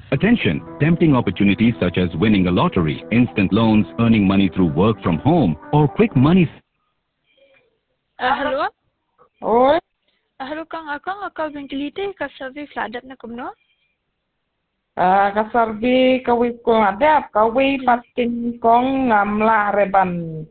Attention! Tempting opportunities such as winning a lottery, instant loans, earning money through work from home, or quick money. Hello? Oi, Hello Kang Akang, akal bengkelite ka survey fladat na kumno? kasarbi kawi ko adap kawi pating kong ngamla reban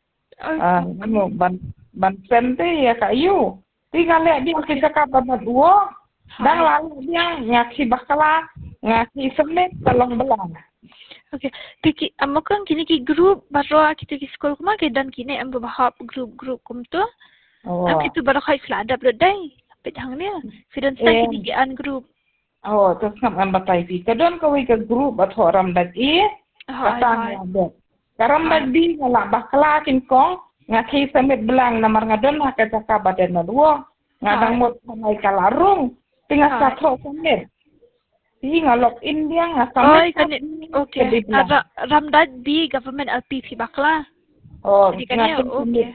ano ban sente ya kayu. Tiga le dia kita kabar dua. Dan lalu dia ngaki bakala ngaki semet talong belang. Okay. Tiki amo kang kini ki group baro kita ki sekolah kuma ke dan kini am bahap group kum tu. Am kita baro khai fladat berdai. Pedang ni. Fidan sai kini ki an group. Oh, terus ngaman batai pi. Kadon kawi ke group atau ram dadi. Katang ada. Karam dadi ngala bakala kin kong ngaki semet belang namar ngadon hak jaka badan dua. Ngadang mot samai kalarung. Tinggal satu semet. Tinggal login dia ngasamai. Okay. Ramdad di government LPP bakla. Oh, jadi okay.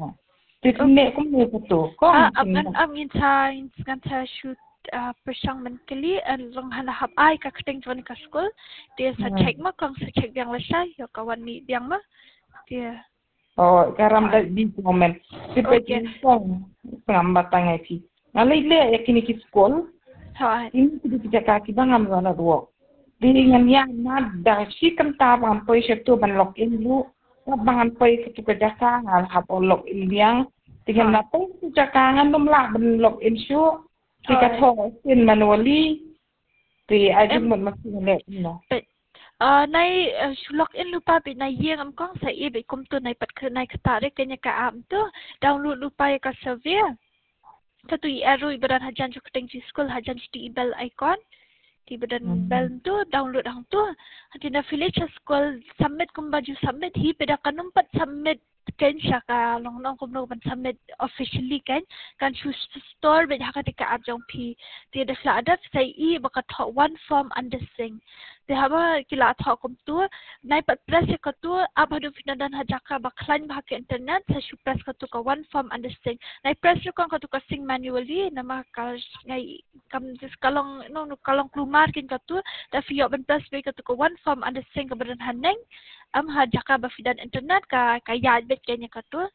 Titik kum ni betul. Kong. Am insan shoot persang mentally long hanahap ai ka keteng tuan ka school. Dia sa check ma kang sa check yang lesai yo kawan ni yang ma. Dia. Oh, karam di moment. Tipe kong pengambatang ai. Ngalile yakini ki school. Ini sudah dijaka ki bangam wala duo. Dengan yang nada si kenta bangpoi setu ban login lu. Bangan poi ketu kejaka ngal hap login yang dengan lapong dijaka ngandum la ban login syu. Tika tho sin manually. Ti ajum masih le no. Nai login lupa bi nai yeng am kong sa i bi kum tu nai pat nai kata re kenya ka am tu download lupa ya ka survey. Satu arrow ibaran hajan cu keteng ci school hajan ci bell icon di badan bell tu download hang tu hati na village school submit kum baju submit hi peda kanumpat submit kan syaka long long kum ban submit officially kan chu store be haka tika ab jong pi ti da fla ada sai I baka tho one form undersing ti haba kila tho kum tu nai pat press ka tu ab hadu finadan hajaka baklan bahak internet sa shu press ka tu ka one form undersing nai press ka tu ka sing manually nama ka ngai kam just kalong no kalong klumar kin ka tu da fiyo ban press be ka tu ka one form undersing ka badan haneng am hajaka ba fidan internet ka yad bet kenya ka tu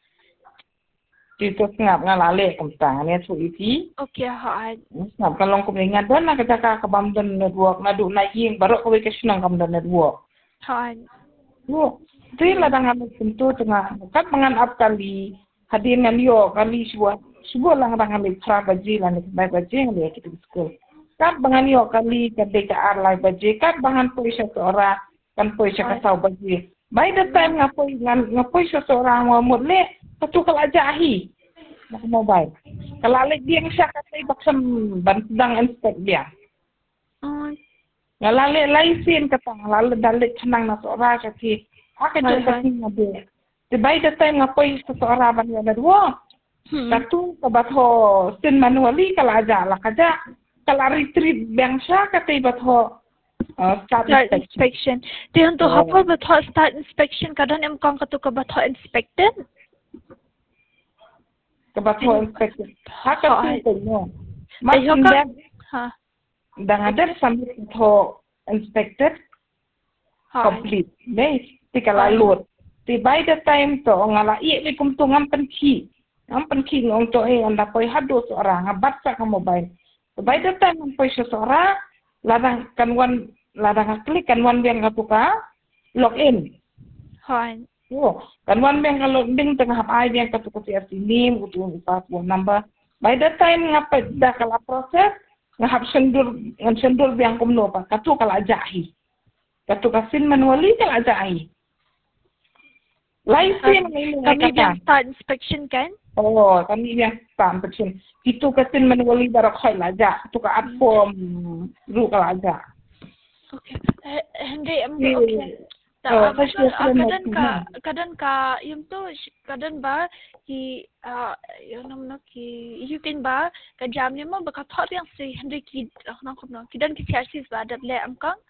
Itu ngap ngalale kum tang ne su iti. Okay ha. Ngap kalong kum ingat don na kata ka bamdan network nadu na ying baru ko ke sunang kam dan network. Ha. Lu ti la dang am tentu tengah kat mangan ap kali hadir ngan yo kali subuh lang dang am pra baji lan bai baji ngali kita school. Kat bangan yo kali kade ka ar lai baji kat bangan poisa ora kan poisa ka tau baji. By the time ngapoi seseorang mau le satu kalau jahi nak mobile. Kalau lek dia ngsak kasi baksam bandang inspect dia. Kalau lek laisin kata lalu dalek senang nak seorang kasi akan jadi ngabe. By the time ngapoi seseorang ban ada dua. Satu kebatho sin manually kalau aja lah kaja kalau retreat bangsa kata batho start inspection. Dia untuk apa betul start inspection? Kadang em kong katu ke betul inspected. Ke betul inspected. Hak tu no. Macam dah. Dah ada sampai betul inspected. Complete. Deh. Tika lalu. Ti by the time tu ngala i kum tu ngam penki. Ngam penki ngong tu anda poi hadu seorang ngabat sa ka mobile. By the time poi seorang ladang kanwan ladang klik kanwan biang katuka login. Hai. Oh, kanwan biang kalau ding tengah apa biang katuka si nim utu password number. By the time ngapa dah kala proses ngahap sendur biang kumno pa katu kala ajahi. Katu kasin manually kala ajahi. Laisin kami biang start inspection kan? Oh, kami biang start inspection. Itu kasin manually baru khoi laja. Itu ka add form ru kala aja. Okay. Hindi okay. Kadang ka yung to kadang ba ki yung naman ki you can ba ka jam niya mo baka thought yang si hindi ki nang kumno kidan ki charges ba datle am kang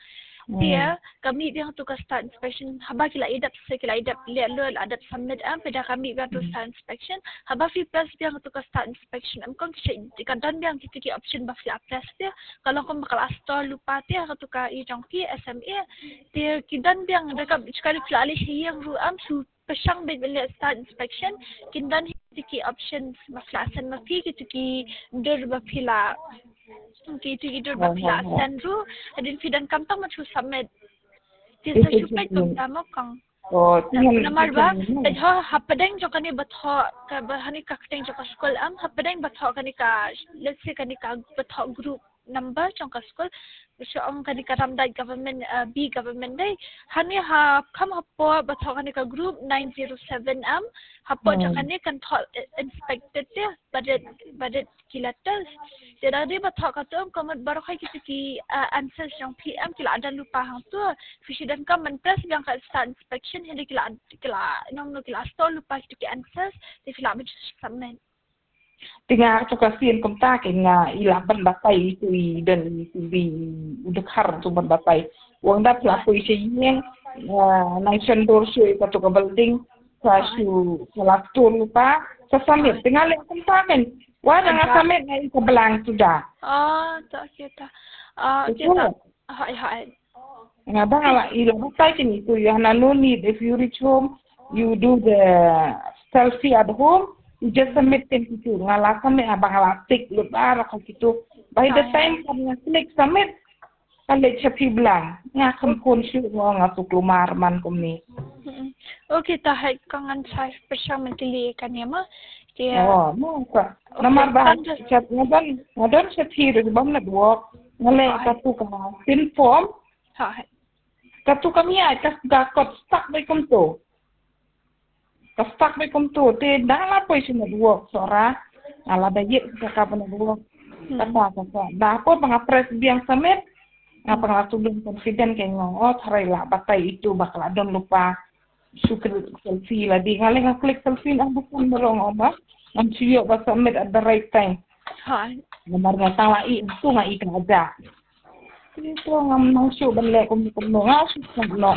Dia kami biang tu ka start inspection haba kila idap liat lol adat submit pada kami biang tu start inspection haba fi plus biang tu ka start inspection kong kan dan biang kita option ba fi plus dia kalau kong bakal install lupa dia tu ka i jong pi SMA dia kidan biang dekat sekali flali yang ru su pesang bila start inspection kindan ki options maklasan mafi ki dur ba pila gitu berpelasan tu adin fidan kampang macam submit dia supaya kampang kang namar ba dah hapadeng jo kani batho ka bahani ka kteng jo ka school hapadeng batho kani ka let's say kani ka batho group number jong ka school so ang kani ka ramdai government B government dai hani ha kam hapo batho kani ka group 907 hapo jo kani kan inspected dia budget kilatas dia dah batho ka tu komat baru kai ki answers jong PM kila ada lupa hang tu fishi dan kam man press yang ka start inspection hindi kila nong kila store lupa ki answers dia kila macam submit Tinga tu kasihan komta kena ilaban batai itu dan di udakar tu batai. Wang dah pelaku yang nation door show itu tu building kasu kelaktur lupa sesamit. Tinga lek komta kan. Wah dengan samit ngai kebelang sudah. Tak kita. Kita. Hai. Ngabang ala ilaban batai kini tu yang no need if you reach home you do the selfie at home. You just submit it to ngala submit abang ala tik lupa rakau gitu. By the time kami klik submit, kalau cepi belang, ngakam pun sih ngasuh lumar man kami. Okay, tahai kangen saya bersama mentili kan ya ma. Masa. Namar bahan chat ngadon cepi dari bawah nak buat ngalai katu kena fill form. Katu kami ada gakot stuck mereka tu. Kastak bekom tu, te dah apa isi nak buat sora, ala bayar kakak pernah buat, kata, dah apa pengapres biang samit, ngapa ngatu belum confident kayak ngomong, carai lah, batai itu bakal ada lupa, suka selfie lah, di kali ngaklik selfie, bukan merong obat, nganciyo ba samit at the right time, nomor ngatang lai itu ngai ikan aja, itu ngam nangsu benlek kumno ngasu kumno.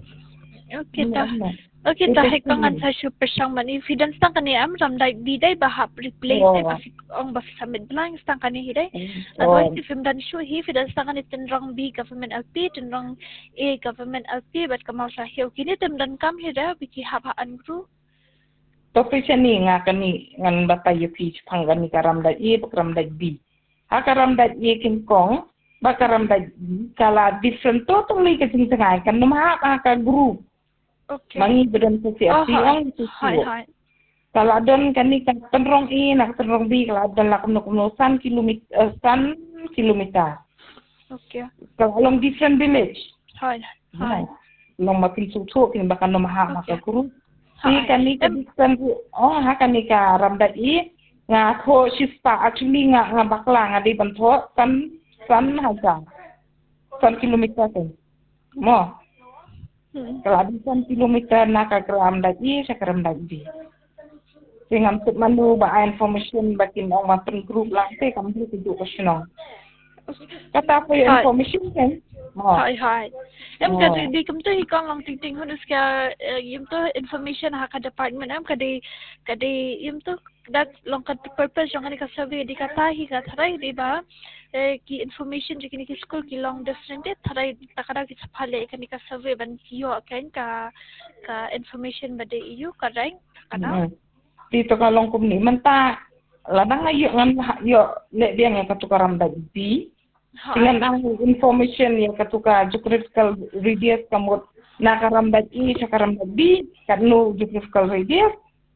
Okay, tahai kangen saya super sang mani evidence tang kani ramdai bidai bahap replace pasik ong bas submit belang tang kani hidai. Otherwise if dan show he evidence tang kani tenrong B government LP tenrong A government LP bat kamal sahio kini tem dan kam hidai biki hapaan gru. Tapi sini ngakani ngan batai pi pangani karamdai A karamdai B. Ha karamdai A kingkong bakaramdai B kala different totally kecing tengah kan nomah ka group. Okay. Mangi badan sosial yang itu. Kalau adon kan ni kan tenrong nak tenrong B kalau adon lah kumno kilometer. Okay. Kalau long different village. Hai. Long makin susu kini bahkan nomah maka guru. Si kan ni kan kan ni ka ramdai ngaho sista actually ngabakla ngadi bentuk san haja. San kilometer tu. Mo. Kalau ada 1 kilometer nak ke Ramdai, saya ke Ramdai. Dengan untuk manu bawa information bagi orang makan group lang, saya kami tunjuk question. Kata apa information kan? Hai. Em kata di kamtu hikang lang ting hunus ka yum tu information hak department kadi yum tu that long kat purpose yang ka survey di kata hi ka tharai di ba ki information je ki school ki long different dia tharai takara ki saphale ka survey ban yo kan ka information bade you ka rank kana di to ka long kum ni menta ladang ayo ngan yo nek dia ngan katukaram di dengan ang information yang katuka geographical radius kamot nakaram I sakaram B kanu geographical radius.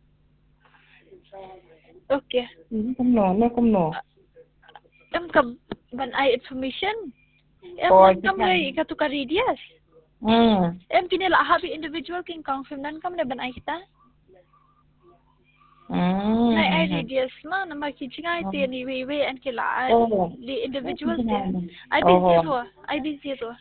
Okay. Kumno. Em kam ban I information. Em kam lay katuka radius. Em kini lah habi individual king confirm nan kam le ban I kita. Nai radius ma nama kijingai ti ni we and kila di individual ti. IB0.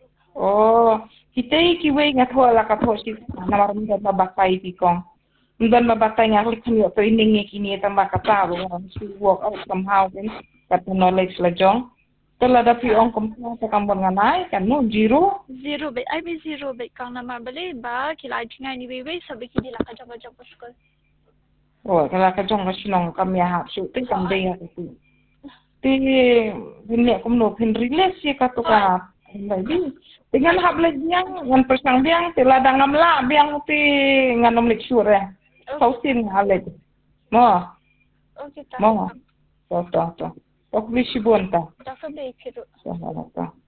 Kita kiwe ngatho la katho si namar mi ba bakai ti kong. Ndan mabatay nga klik kami training ni kini tambah kata si work out somehow kan kata knowledge la jong. Kalau ada piong komputer sekambon nganai kan no zero baik ai be zero baik kang nama beli ba kila tingai ni bebe sabi ki dila ka jong school. Oh kalau ka jong sinong kami ha su ti kam dei ha tu. Ti ini aku no pin relasi ka tu ka lagi. Dengan hab lagi yang ngan persang biang ti ladang ngamla biang ti nganom lecture ya. Sausin hale. Mo. Okay ta. Mo. To. Aku beli sibon ta. Tak sampai itu. Ta.